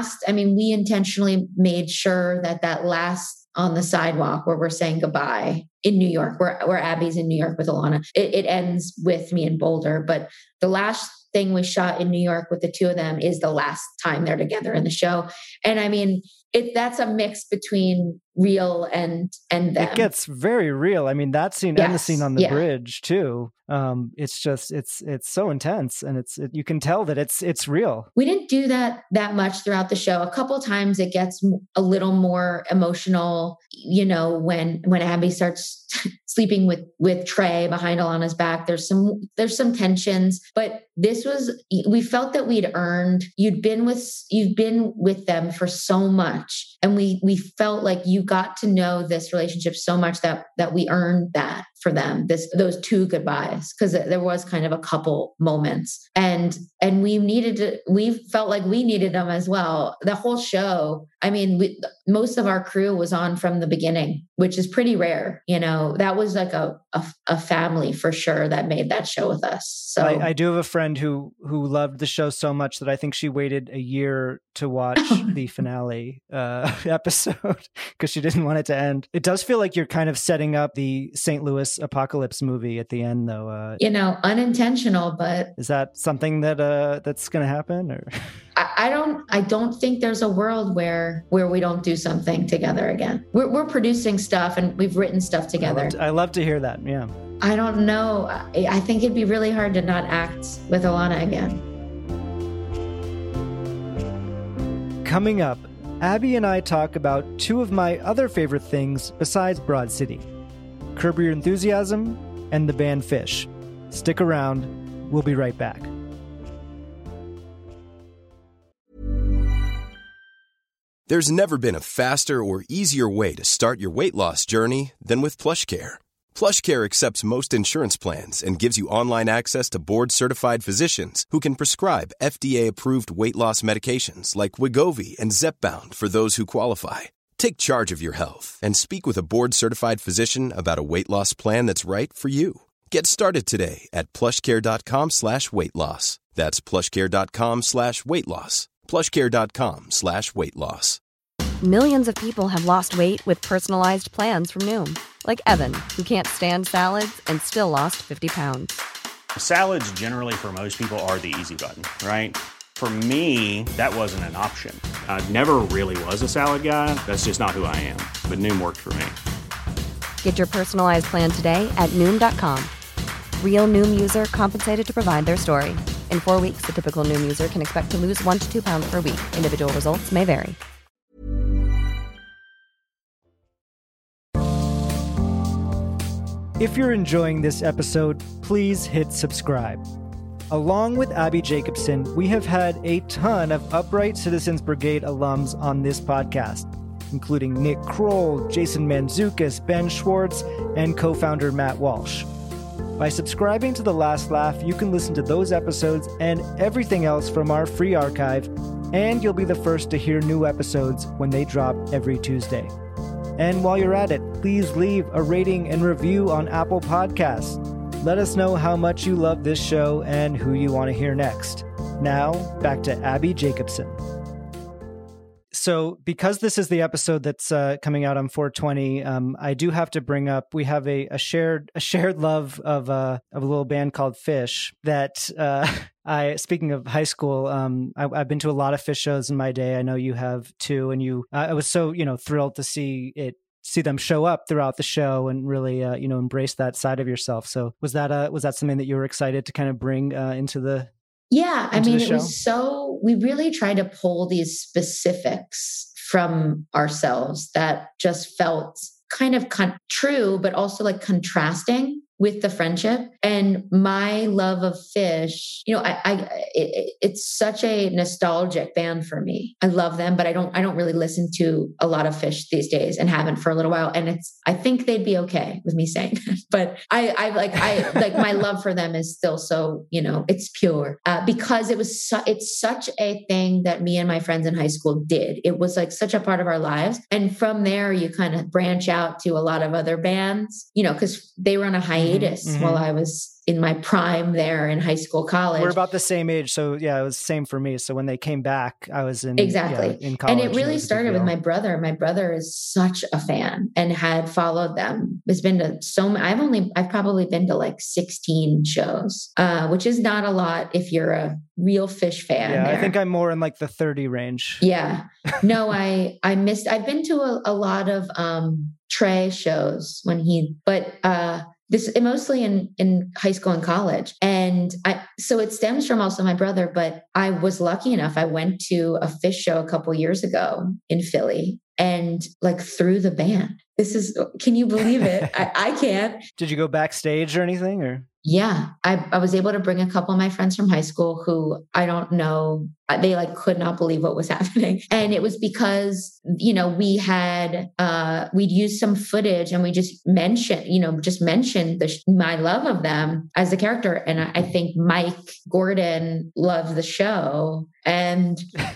we intentionally made sure that last on the sidewalk where we're saying goodbye in New York, where Abby's in New York with Ilana, it ends with me in Boulder. But the last thing we shot in New York with the two of them is the last time they're together in the show. And I mean, that's a mix between real and them. It gets very real. I mean, that scene and the scene on the bridge too. It's just, it's so intense, and you can tell that it's real. We didn't do that much throughout the show. A couple of times it gets a little more emotional, you know, when Abby starts sleeping with Trey behind Alana's back. There's some tensions, but we felt that you'd been with them for so much. And we felt like you got to know this relationship so much that we earned that for them, those two goodbyes, because there was kind of a couple moments, and we felt like we needed them as well. The whole show, I mean, most of our crew was on from the beginning, which is pretty rare. You know, that was like a family for sure that made that show with us. So I do have a friend who loved the show so much that I think she waited a year to watch the finale episode because she didn't want it to end. It does feel like you're kind of setting up the St. Louis apocalypse movie at the end, though. You know, unintentional, but is that something that's going to happen? Or I don't think there's a world where we don't do something together again. We're producing stuff and we've written stuff together. I love to hear that. Yeah. I don't know. I think it'd be really hard to not act with Alana again. Coming up, Abby and I talk about two of my other favorite things besides Broad City: Curb Your Enthusiasm and the band Phish. Stick around. We'll be right back. There's never been a faster or easier way to start your weight loss journey than with PlushCare. PlushCare accepts most insurance plans and gives you online access to board-certified physicians who can prescribe FDA-approved weight loss medications like Wegovy and Zepbound for those who qualify. Take charge of your health and speak with a board-certified physician about a weight loss plan that's right for you. Get started today at plushcare.com/weight-loss. That's plushcare.com/weight-loss. plushcare.com/weight-loss. Millions of people have lost weight with personalized plans from Noom. Like Evan, who can't stand salads and still lost 50 pounds. Salads generally for most people are the easy button, right? For me, that wasn't an option. I never really was a salad guy. That's just not who I am. But Noom worked for me. Get your personalized plan today at Noom.com. Real Noom user compensated to provide their story. In 4 weeks, the typical Noom user can expect to lose 1 to 2 pounds per week. Individual results may vary. If you're enjoying this episode, please hit subscribe. Along with Abby Jacobson, we have had a ton of Upright Citizens Brigade alums on this podcast, including Nick Kroll, Jason Mantzoukas, Ben Schwartz, and co-founder Matt Walsh. By subscribing to The Last Laugh, you can listen to those episodes and everything else from our free archive, and you'll be the first to hear new episodes when they drop every Tuesday. And while you're at it, please leave a rating and review on Apple Podcasts. Let us know how much you love this show and who you want to hear next. Now, back to Abby Jacobson. So because this is the episode that's coming out on 420, I do have to bring up, we have a shared love of a little band called Phish that speaking of high school, I've been to a lot of Phish shows in my day. I know you have too. And I was so, thrilled to see them show up throughout the show and really, embrace that side of yourself. So was that something that you were excited to kind of bring into the Yeah, I mean, we really tried to pull these specifics from ourselves that just felt kind of true, but also like contrasting with the friendship. And my love of Phish, it's such a nostalgic band for me. I love them, but I don't really listen to a lot of Phish these days and haven't for a little while. And I think they'd be okay with me saying that, but I my love for them is still so, it's pure, because it's such a thing that me and my friends in high school did. It was like such a part of our lives. And from there, you kind of branch out to a lot of other bands, because they were on a hiatus hiatus while I was in my prime there in high school, college. We're about the same age. So yeah, it was the same for me. So when they came back, I was in, in college. And it really started with my brother. My brother is such a fan and had followed them. Has been to I've probably been to like 16 shows, which is not a lot if you're a real Phish fan. Yeah, there. I think I'm more in like the 30 range. Yeah. No, I've been to a lot of Trey shows this mostly in high school and college. And so it stems from also my brother, but I was lucky enough. I went to a Phish show a couple years ago in Philly and like through the band. Can you believe it? I can't. Did you go backstage or anything or? Yeah, I was able to bring a couple of my friends from high school who I don't know, they like could not believe what was happening. And it was because, we'd used some footage and we just mentioned my love of them as a character. And I think Mike Gordon loved the show. And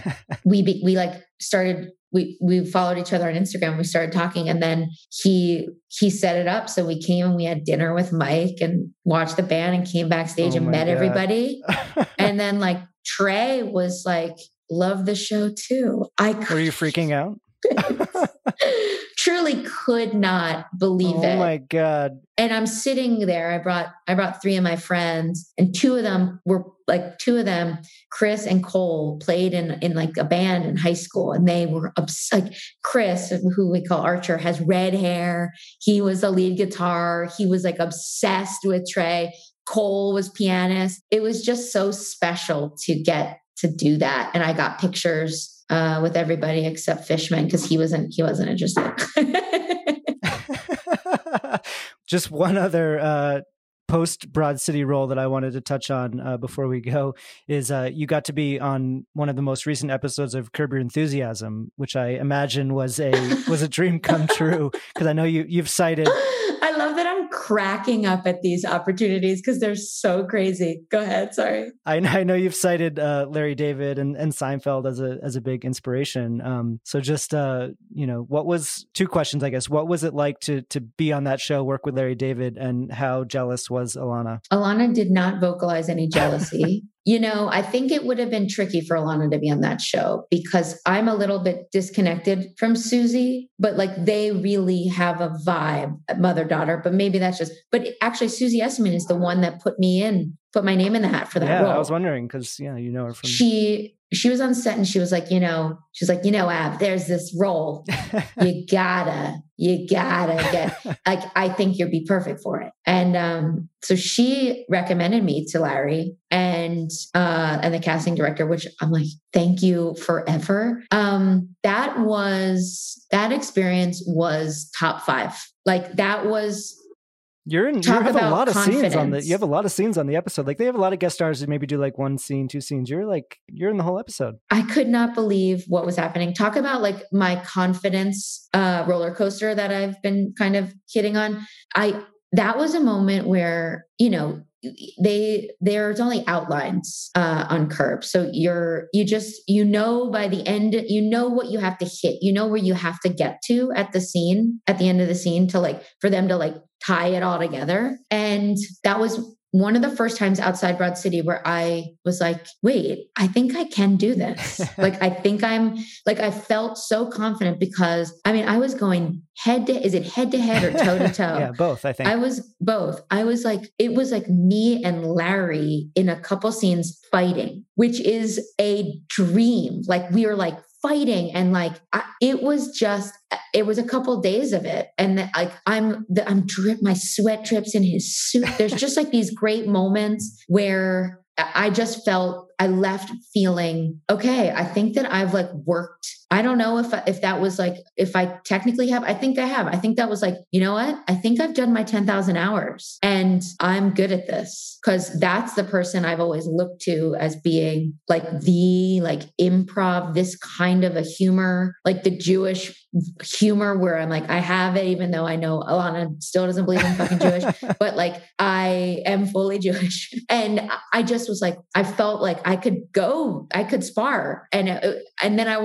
we followed each other on Instagram. We started talking and then he set it up. So we came and we had dinner with Mike and watched the band and came backstage and met everybody. And then like Trey was like, love the show too. Were you freaking out? Truly could not believe it. Oh my God. And I'm sitting there. I brought 3 of my friends and two of them, Chris and Cole, played in like a band in high school. And they were like Chris, who we call Archer, has red hair. He was a lead guitar. He was like obsessed with Trey. Cole was pianist. It was just so special to get to do that. And I got pictures with everybody except Fishman because he wasn't interested. Just one other post Broad City role that I wanted to touch on before we go is you got to be on one of the most recent episodes of Curb Your Enthusiasm, which I imagine was a dream come true because I know you've cited. I love that I'm cracking up at these opportunities because they're so crazy. Go ahead. Sorry. I know you've cited Larry David and Seinfeld as a big inspiration. So just, what was 2 questions, I guess. What was it like to be on that show, work with Larry David, and how jealous was Ilana? Ilana did not vocalize any jealousy. I think it would have been tricky for Ilana to be on that show because I'm a little bit disconnected from Susie, but like they really have a vibe, mother-daughter, but maybe but actually Susie Essman is the one that put my name in the hat for that role. I was wondering because, you know her from... She was on set and she was like, Ab, there's this role. You gotta get, like, I think you'd be perfect for it. And so she recommended me to Larry and the casting director, which I'm like, thank you forever. That experience was top 5. Like that was... You have a lot of scenes on the episode. Like they have a lot of guest stars that maybe do like 1 scene, 2 scenes. You're in the whole episode. I could not believe what was happening. Talk about like my confidence roller coaster that I've been kind of hitting on. That was a moment where, there's only outlines on Curb. So by the end, what you have to hit, where you have to get to at the end of the scene to like, for them to like tie it all together. And that was one of the first times outside Broad City where I was like, wait, I think I can do this. Like, I think I felt so confident because I was going is it head to head or toe to toe? Yeah, both, I think. I was both. I was like, it was like me and Larry in a couple scenes fighting, which is a dream. Like we were like fighting and like, it was a couple days of it. And like, my sweat drips in his suit. There's just like these great moments where I just felt, I left feeling, okay, I think that I've like worked. I don't know if that was like, if I technically have, I think I have. I think that was like, you know what? I think I've done my 10,000 hours and I'm good at this because that's the person I've always looked to as being like the like improv, this kind of a humor, like the Jewish humor where I'm like, I have it, even though I know Ilana still doesn't believe I'm fucking Jewish, but like I am fully Jewish. And I just was like, I felt like I could spar. And then I watched it and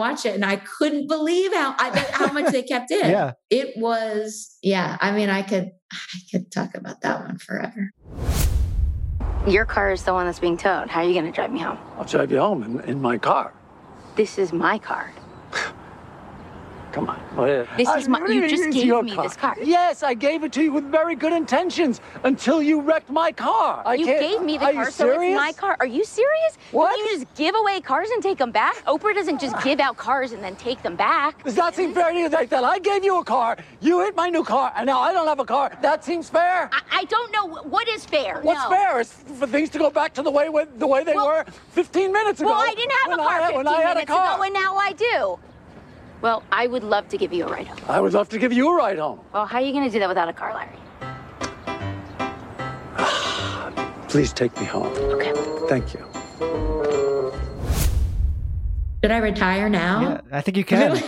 I couldn't believe how much they kept in. Yeah. It was, I mean, I could talk about that one forever. Your car is the one that's being towed. How are you going to drive me home? I'll drive you home in my car. This is my car. Come on. Well, this is my. You just gave me this car. Yes, I gave it to you with very good intentions until you wrecked my car. You gave me the car, so it's my car. Are you serious? What? You just give away cars and take them back? Oprah doesn't just give out cars and then take them back. Does that seem fair to you like that? I gave you a car, you hit my new car, and now I don't have a car. That seems fair? I don't know. What is fair? What's fair? It's for things to go back to the way they were 15 minutes ago. Well, I didn't have a car 15 minutes ago, and now I do. Well, I would love to give you a ride home. I would love to give you a ride home. Well, how are you going to do that without a car, Larry? Please take me home. Okay. Thank you. Should I retire now? Yeah, I think you can.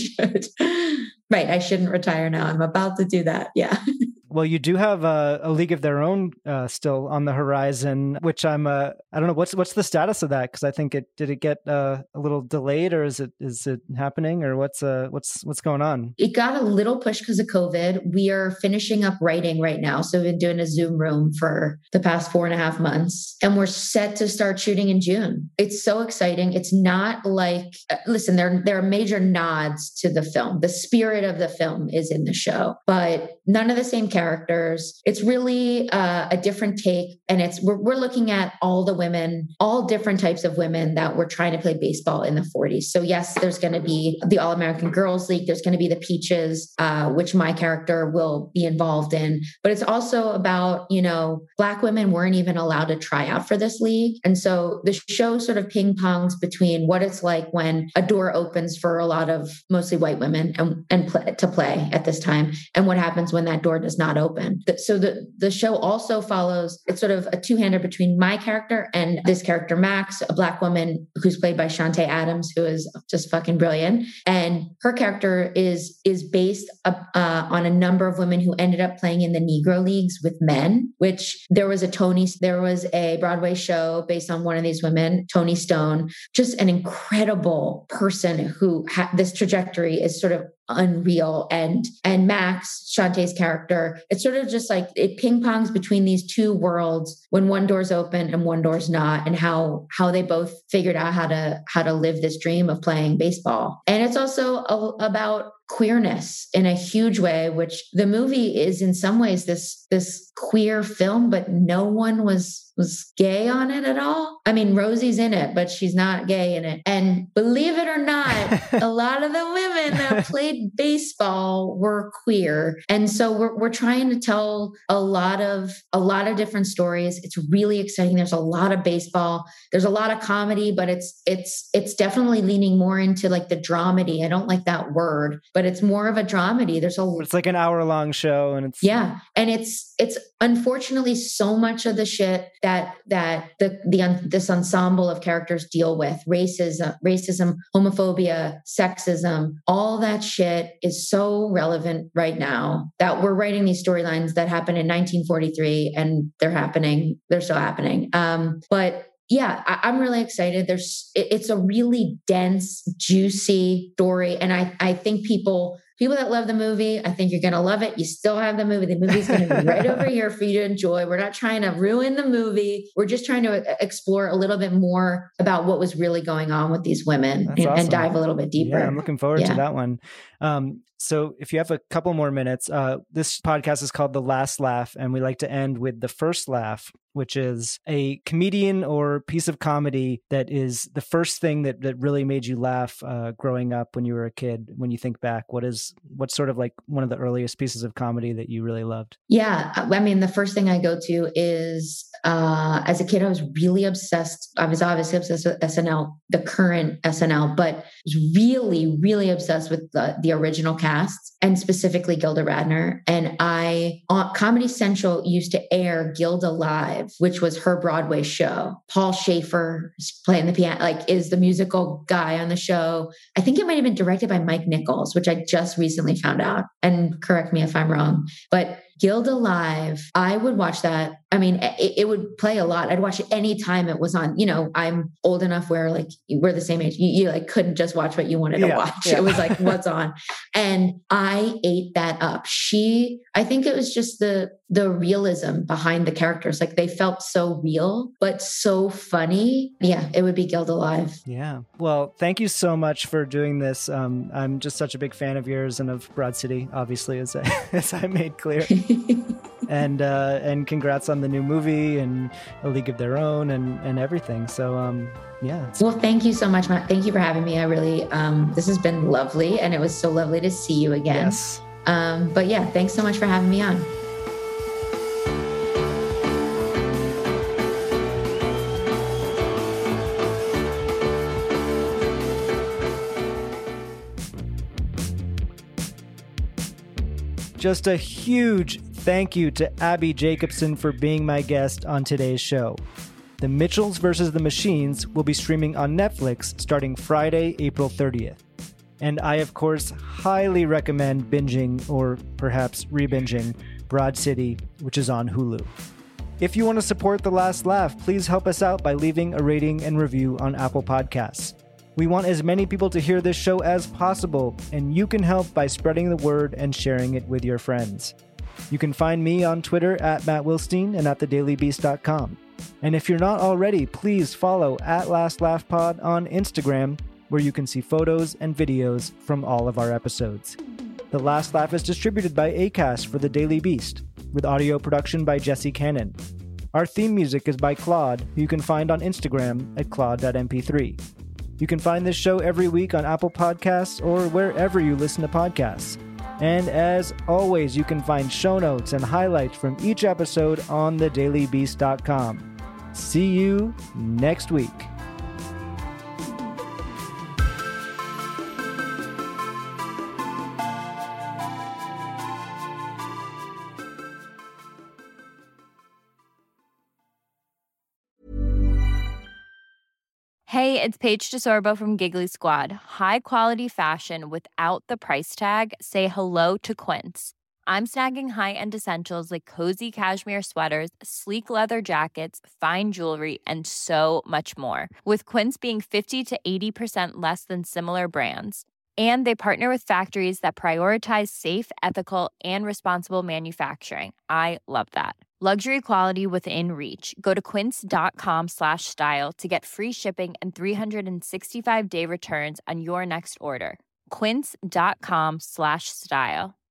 Right. I shouldn't retire now. I'm about to do that. Yeah. Well, you do have a League of Their Own still on the horizon, which I don't know what's the status of that, because I think did it get a little delayed, or is it happening, or what's going on? It got a little push because of COVID. We are finishing up writing right now, so we've been doing a Zoom room for the past 4.5 months, and we're set to start shooting in June. It's so exciting. It's not like listen, there are major nods to the film. The spirit of the film is in the show, but none of the same characters. It's really a different take, and we're looking at all the women, all different types of women that were trying to play baseball in the 40s. So yes, there's going to be the All-American Girls League. There's going to be the Peaches, which my character will be involved in. But it's also about, Black women weren't even allowed to try out for this league. And so the show sort of ping-pongs between what it's like when a door opens for a lot of mostly white women and to play at this time, and what happens when that door does not open. So the show also follows, it's sort of a two-hander between my character and this character, Max, a Black woman who's played by Shantae Adams, who is just fucking brilliant. And her character is based on a number of women who ended up playing in the Negro Leagues with men, which there was a Broadway show based on one of these women, Toni Stone, just an incredible person who this trajectory is sort of unreal. And Max, Shantae's character, it's sort of just like it ping-pongs between these two worlds when one door's open and one door's not, and how they both figured out how to live this dream of playing baseball. And it's also about queerness in a huge way, which the movie is in some ways this queer film, but no one was gay on it at all. I mean, Rosie's in it, but she's not gay in it. And believe it or not, a lot of the women that played baseball were queer. And so we're trying to tell a lot of different stories. It's really exciting. There's a lot of baseball. There's a lot of comedy, but it's definitely leaning more into like the dramedy. I don't like that word, but it's more of a dramedy. It's like an hour-long show, and it's unfortunately so much of the shit that this ensemble of characters deal with: racism, homophobia, sexism. All that shit is so relevant right now that we're writing these storylines that happened in 1943, and they're still happening. But yeah, I'm really excited. It's a really dense, juicy story. And I think people that love the movie, I think you're going to love it. You still have the movie. The movie's going to be right over here for you to enjoy. We're not trying to ruin the movie. We're just trying to explore a little bit more about what was really going on with these women and dive a little bit deeper. Yeah, I'm looking forward to that one. So if you have a couple more minutes, this podcast is called The Last Laugh, and we like to end with the first laugh, which is a comedian or piece of comedy that is the first thing that really made you laugh growing up when you were a kid. When you think back, what's sort of like one of the earliest pieces of comedy that you really loved? Yeah. I mean, the first thing I go to is, as a kid, I was really obsessed. I was obviously obsessed with SNL, the current SNL, but I was really, really obsessed with the original cast, and specifically Gilda Radner. And Comedy Central used to air Gilda Live, which was her Broadway show. Paul Schaefer is playing the piano, is the musical guy on the show. I think it might have been directed by Mike Nichols, which I just recently found out, and correct me if I'm wrong. But Gilda Live, I would watch that. I mean, it would play a lot. I'd watch it anytime it was on. You know, I'm old enough where like we're the same age. You like couldn't just watch what you wanted to watch. Yeah. It was like what's on. And I ate that up. I think it was just the realism behind the characters. Like they felt so real, but so funny. Yeah, it would be Gilda Live. Yeah. Well, thank you so much for doing this. I'm just such a big fan of yours and of Broad City, obviously, as I made clear. And congrats on the new movie and A League of Their Own and everything. So, yeah. Well, thank you so much, Matt. Thank you for having me. I really, this has been lovely, and it was so lovely to see you again. Yes. But yeah, thanks so much for having me on. Just a huge thank you to Abbi Jacobson for being my guest on today's show. The Mitchells vs. the Machines will be streaming on Netflix starting Friday, April 30th. And I, of course, highly recommend binging, or perhaps re-binging, Broad City, which is on Hulu. If you want to support The Last Laugh, please help us out by leaving a rating and review on Apple Podcasts. We want as many people to hear this show as possible, and you can help by spreading the word and sharing it with your friends. You can find me on Twitter at Matt Wilstein and at thedailybeast.com. And if you're not already, please follow at Last Laugh Pod on Instagram, where you can see photos and videos from all of our episodes. The Last Laugh is distributed by Acast for The Daily Beast, with audio production by Jesse Cannon. Our theme music is by Claude, who you can find on Instagram at claude.mp3. You can find this show every week on Apple Podcasts or wherever you listen to podcasts. And as always, you can find show notes and highlights from each episode on thedailybeast.com. See you next week. Hey, it's Paige DeSorbo from Giggly Squad. High quality fashion without the price tag. Say hello to Quince. I'm snagging high-end essentials like cozy cashmere sweaters, sleek leather jackets, fine jewelry, and so much more. With Quince being 50 to 80% less than similar brands. And they partner with factories that prioritize safe, ethical, and responsible manufacturing. I love that. Luxury quality within reach. Go to quince.com/style to get free shipping and 365-day returns on your next order. Quince.com/style.